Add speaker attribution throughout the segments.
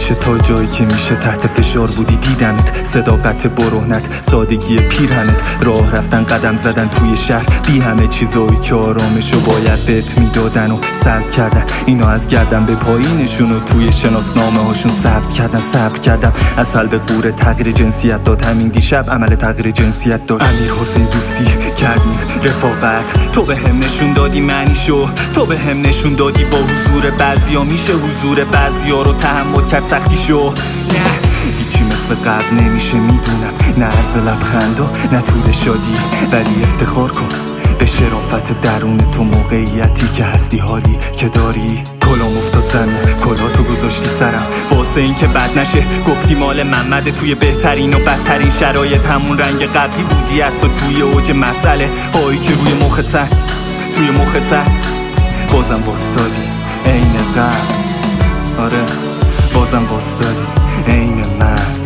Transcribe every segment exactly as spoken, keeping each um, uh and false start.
Speaker 1: همیشه تا جایی که میشه تحت فشار بودی دیدمت، صداقت برهنت، سادگی پیرهنت، راه رفتن قدم زدن توی شهر بی همه چیزایی که آرامشو باید بهت میدادن و سلب کردن. اینا از گردن به پایینشون و توی شناسنامه هاشون ثبت کردن. صبر کردم از سلب قوره تغییر جنسیت داد، همین دیشب عمل تغییر جنسیت داشت. امیر حسین دوستی کردیم رفاقت، تو به هم نشون دادی معنیشو، تو به هم نشون دادی با حضور بعضیا میشه حضور بعضیا رو تحمل کرد سختیشو. نه هیچی مثل قبل نمیشه میدونم، نه عرض لبخندا نه طول شادی، ولی افتخار کن به شرافت درون تو، موقعیتی که هستی حالی که داری. کلام افتاد زمین کلا تو گذاشتی سرم، واسه این که بد نشه گفتی مال محمد. توی بهترین و بدترین شرایط همون رنگ قبلی بودی، حتی توی اوج مسئله هایی که روی مخت توی مخت بازم واسطادی عین قبل. آره بازم واسطادی عین مرد.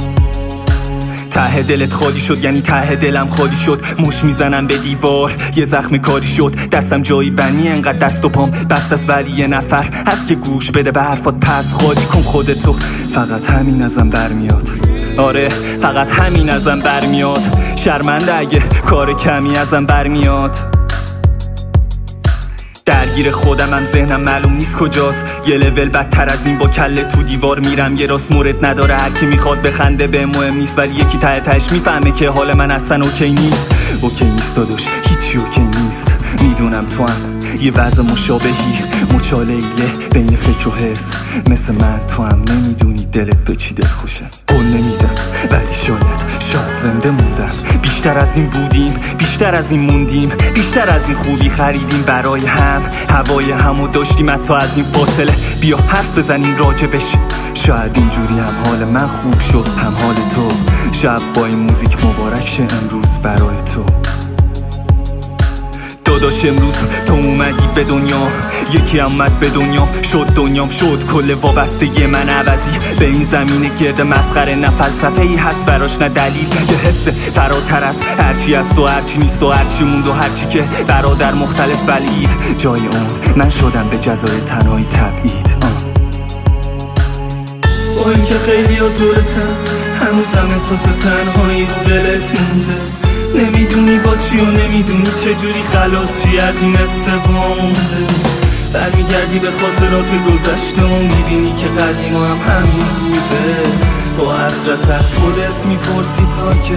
Speaker 1: ته دلت خالی شد یعنی ته دلم خالی شد، مش میزنم به دیوار یه زخم کاری شد. دستم جایی بنی انقدر دست و پام بست است، ولی یه نفر هست که گوش بده به حرفات، پس خالی کن خودتو. فقط همین ازم برمیاد، آره فقط همین ازم برمیاد. شرمنده اگه کار کمی ازم برمیاد. درگیر خودمم ذهنم معلوم نیست کجاست، یه لول بدتر از این با کله تو دیوار میرم. یه راست مورد نداره هر کی میخواد بخنده به مهم نیست، ولی یکی ته تهش میفهمه که حال من اصلا اوکی نیست. اوکی نیست داداش هیچی اوکی نیست، میدونم تو هم یه وضع مشابهی، مچاله‌ایه بین فکر و حرص. مثل من تو هم نمیدونی دلت به چی دل خوشه. قول نمیدم ولی شاید شاید زنده موندم. بیشتر از این بودیم بیشتر از این موندیم، بیشتر از این خوبی خریدیم برای هم. هوای همو داشتیم حتی از این فاصله، بیا حرف بزنیم راجبش. شاید اینجوری هم حال من خوب شد هم حال تو، شب با این موزیک مبارک شه امروز برای تو. داداش امروز تو اومدی به دنیا، یکی اومد به دنیا شد دنیام شد. کل وابستگی من عوضی به این زمین گرد مسخره، نه فلسفه ای هست براش نه دلیل. یه حس فراتر از هرچی است و هرچی نیست و هرچی موند و هرچی که برادر مختلف بلید. جای اون من شدم به جزای تنهایی تبعید.
Speaker 2: با اینکه خیلی ها دورتن هنوزم احساس تنهایی رو دلت مونده. نمیدونی با چی و نمیدونی چجوری خلاص چی از این استوا مونده. برمیگردی به خاطرات گذشته و میبینی که قدیما هم همین بوده. با حسرت از خودت میپرسی تا که،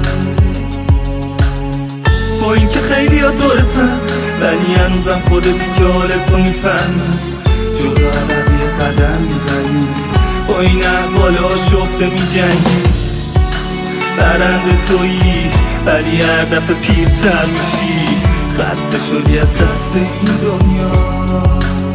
Speaker 2: با اینکه خیلی ها دورتن ولی هنوزم خودتی که حالتو میفهمه. جدا عقبی قدم میزنی با این احوال آشفته میجنگی. برنده تویی ولی هر دفعه پیرتر میشی، خسته شدی از دست این دنیا.